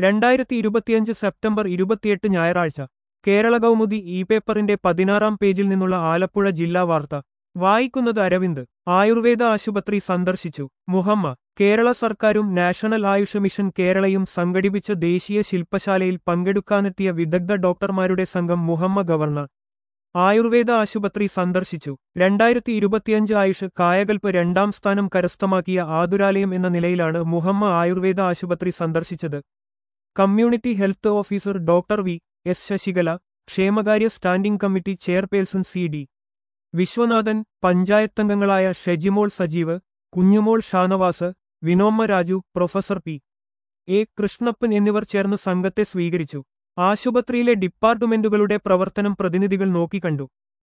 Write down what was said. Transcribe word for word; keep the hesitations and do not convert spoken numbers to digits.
രണ്ടായിരത്തി ഇരുപത്തിയഞ്ച് സെപ്റ്റംബർ ഇരുപത്തിയെട്ട് ഞായറാഴ്ച കേരള കൗമുദി ഇ പേപ്പറിന്റെ പതിനാറാം പേജിൽ നിന്നുള്ള ആലപ്പുഴ ജില്ലാ വാർത്ത വായിക്കുന്നത് അരവിന്ദ്. ആയുർവേദ ആശുപത്രി സന്ദർശിച്ചു മുഹമ്മ. കേരള സർക്കാരും നാഷണൽ ആയുഷ് മിഷൻ കേരളയും സംഘടിപ്പിച്ച ദേശീയ ശില്പശാലയിൽ പങ്കെടുക്കാനെത്തിയ വിദഗ്ധ ഡോക്ടർമാരുടെ സംഘം മുഹമ്മ ഗവർണർ ആയുർവേദ ആശുപത്രി സന്ദർശിച്ചു. രണ്ടായിരത്തി ഇരുപത്തിയഞ്ച് ആയുഷ് കായകൽപ്പ് രണ്ടാം സ്ഥാനം കരസ്ഥമാക്കിയ ആതുരാലയം എന്ന നിലയിലാണ് മുഹമ്മ ആയുർവേദ ആശുപത്രി സന്ദർശിച്ചത്. Community health officer doctor V S Sasikala, ക്ഷേമകാര്യ standing committee chairperson C D Viswanathan, പഞ്ചായത്തംഗങ്ങളായ Shejimol Sajeev, Kunjumol Shanavas, Vinomma Raju, professor P A Krishnappan എന്നിവർ ചേർന്ന് സംഘത്തെ സ്വീകരിച്ചു. ആശുപത്രിയിലെ ഡിപ്പാർട്ട്മെന്റുകളുടെ പ്രവർത്തനം പ്രതിനിധികൾ നോക്കിക്കണ്ടു.